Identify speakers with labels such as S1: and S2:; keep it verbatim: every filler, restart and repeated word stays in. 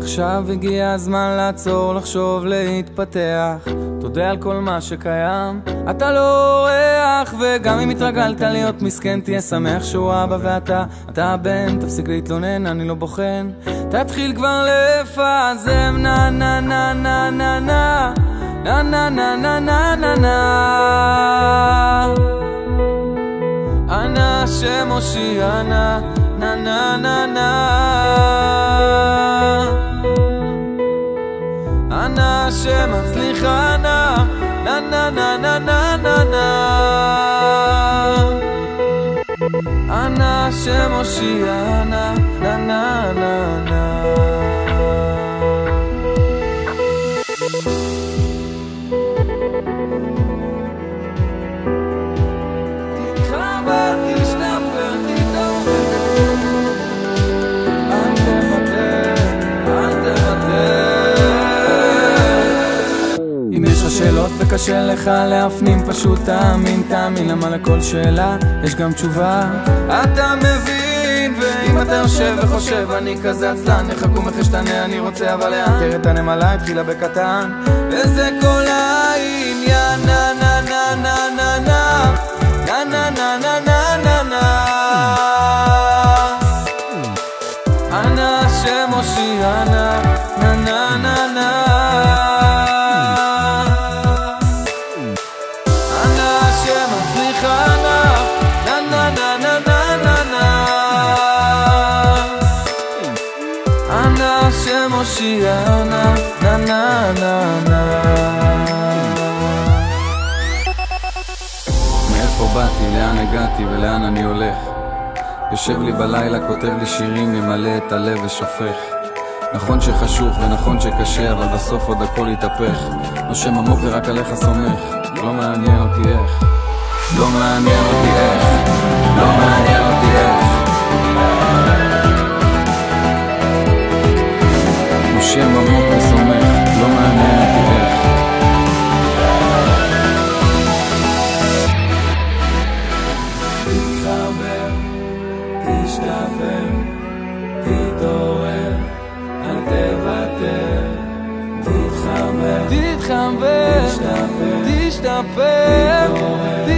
S1: עכשיו הגיע הזמן לעצור, לחשוב, להתפתח. תודה על כל מה שקיים, אתה לא אורח. וגם אם התרגלת להיות מסכן, תהיה שמח שהוא אבא ואתה אתה הבן. תפסיק להתלונן, אני לא בוחן, תתחיל כבר לפזם. נה נה נה נה נה נה נה נה נה נה נה נה נה אנא השם הושיענה, נה נה נה נה אנא השם הצליחנה, נה נה נה נה נה נה נה אנא השם הושיענה, נה נה נה נה. שאלות וקשה לך להפנים, פשוט תאמין, תאמין, למה לכל שאלה יש גם תשובה. אתה מבין, ואם אתה יושב וחושב אני כזה עצלן, איך אקום, איך אשתנה, אני רוצה אבל לאן. תראה את הנמלה התחילה בקטן, וזה כל העניין. נה נה נה נה נה נה נה נה נה נה נה נה נה אנא השם הושיענה, נה נה נה נה מושיענה, נה נה נה נה. מאיפה באתי, לאן הגעתי ולאן אני הולך? יושב לי בלילה, כותב לי שירים, ממלא את הלב ושופך. נכון שחשוך ונכון שקשה, אבל בסוף עוד הכל יתהפך. נושם עמוק ורק עליך סומך, לא מעניין אותי איך, לא מעניין אותי איך, לא מעניין אותי איך. נושם עמוק וסומך, לא מעניין אותי איך. תתחבר, תשתפר, תתעורר, אל תוותר. תתחבר, תתחבר, תשתפר, תתעורר,